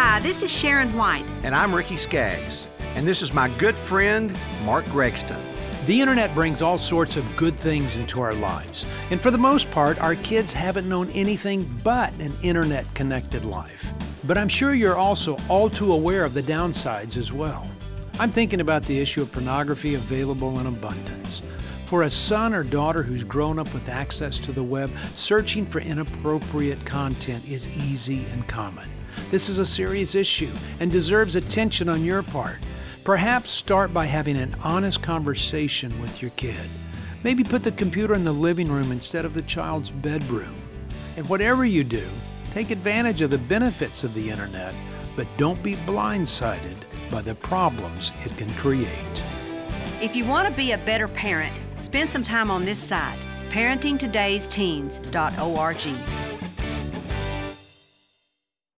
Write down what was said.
Hi, this is Sharon White. And I'm Ricky Skaggs. And this is my good friend, Mark Gregston. The internet brings all sorts of good things into our lives. And for the most part, our kids haven't known anything but an internet-connected life. But I'm sure you're also all too aware of the downsides as well. I'm thinking about the issue of pornography available in abundance. For a son or daughter who's grown up with access to the web, searching for inappropriate content is easy and common. This is a serious issue and deserves attention on your part. Perhaps start by having an honest conversation with your kid. Maybe put the computer in the living room instead of the child's bedroom. And whatever you do, take advantage of the benefits of the internet, but don't be blindsided by the problems it can create. If you want to be a better parent, spend some time on this site, parentingtodaysteens.org.